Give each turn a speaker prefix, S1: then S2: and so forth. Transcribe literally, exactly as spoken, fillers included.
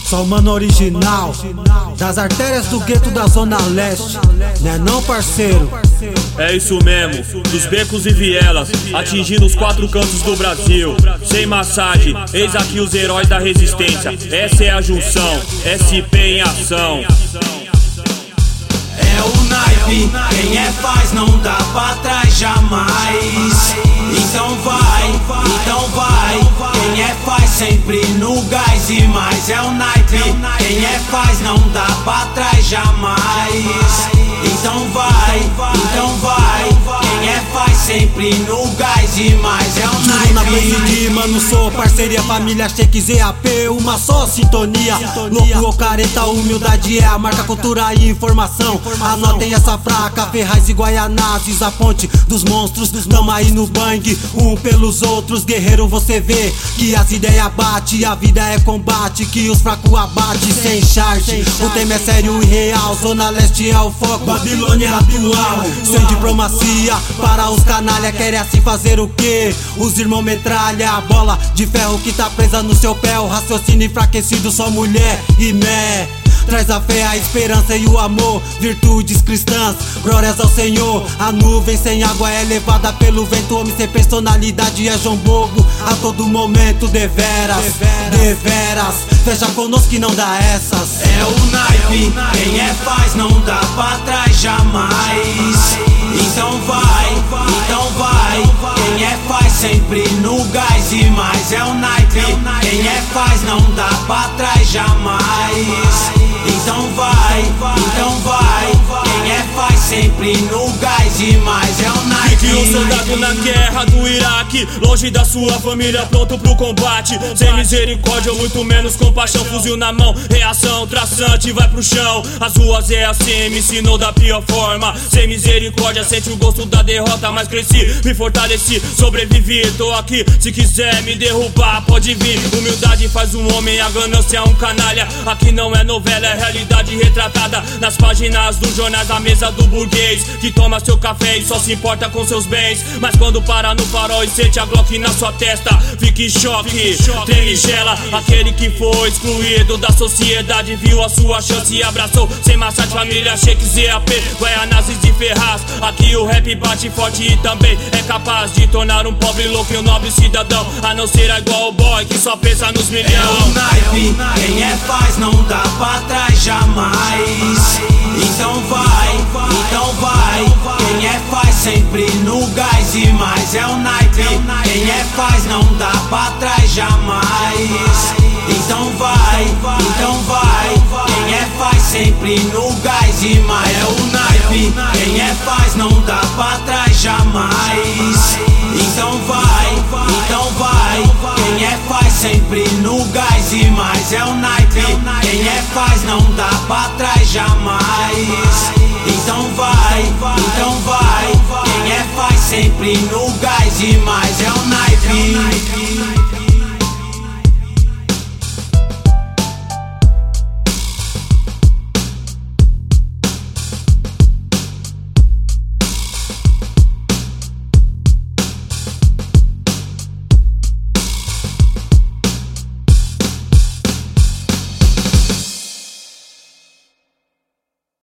S1: Só o mano original, das artérias do gueto da Zona Leste, né não, parceiro?
S2: É isso mesmo, dos becos e vielas, atingindo os quatro cantos do Brasil. Sem massagem, eis aqui os heróis da resistência. Essa é a junção, S P em ação.
S3: É o naipe, quem é faz não dá pra trás jamais. Então vai, então vai, quem é faz sempre no gás e mais. É o naipe, quem é faz não dá pra trás jamais. Então vai, então vai, quem é faz sempre no gás e mais. É o
S1: Tudo na Blaze, mano, sou parceria, família, Shakes e A P, uma só sintonia. Louco ou careta, humildade é a marca, cultura e informação. Anotem essa fraca, Ferraz e Guaianazes, a ponte dos monstros. Tamo aí no bang, um pelos outros. Guerreiro, você vê que as ideias bate, a vida é combate, que os fracos abate sem charge. O tema é sério e real, Zona Leste é o foco, Babilônia é atual. Sem diplomacia, para os canalha, querem assim fazer o quê? Os irmãos metralha, a bola de ferro que tá presa no seu pé. O raciocínio enfraquecido, só mulher e mé. Traz a fé, a esperança e o amor, virtudes cristãs, glórias ao Senhor. A nuvem sem água é levada pelo vento. Homem sem personalidade é João Bobo a todo momento, deveras, deveras. Fecha conosco que não dá essas.
S3: É o naipe, quem é faz não dá pra trás jamais. Então vai, então vai, quem é faz sempre no gás e mais. É o naipe, quem é faz não dá pra trás jamais. Então vai, então vai, quem é faz sempre no gás e mais. É o naipe.
S2: Fique um soldado na guerra do Iraque, longe da sua família, pronto pro combate. Sem misericórdia ou muito menos compaixão. Fuzil na mão, reação traçante, vai pro chão. As ruas é assim, me ensinou da pior forma. Sem misericórdia, sente o gosto da derrota. Mas cresci, me fortaleci, sobrevivi. Tô aqui, se quiser me derrubar, pode vir. Humildade faz um homem, a ganância é um canalha. Aqui não é novela, é realidade retratada nas páginas dos jornais, na mesa do burguês que toma seu café e só se importa com seus bens. Mas quando para no farol e sente a Glock na sua testa, fica em choque, treme e gela. Aquele que foi excluído da sociedade viu a sua chance e abraçou. Sem massagem, família, Shakes e A P, Guaianazes e Ferraz. Aqui o rap bate forte e também é capaz de tornar um pobre louco e um nobre cidadão. A não ser igual o boy que só pensa nos milhões.
S3: É o naipe, quem é faz não dá pra trás jamais. Então vai, então vai, quem é faz sempre no gás e mais. É o naipe, quem é faz não dá pra trás jamais. Então vai, então vai, quem é faz sempre no gás e mais. É o naipe, quem é faz não dá pra trás jamais. Então vai, então vai, quem é faz sempre no gás e mais. É o naipe, quem é faz não dá pra trás jamais. Então vai, então vai, quem é faz sempre no gás e mais. É o naipe.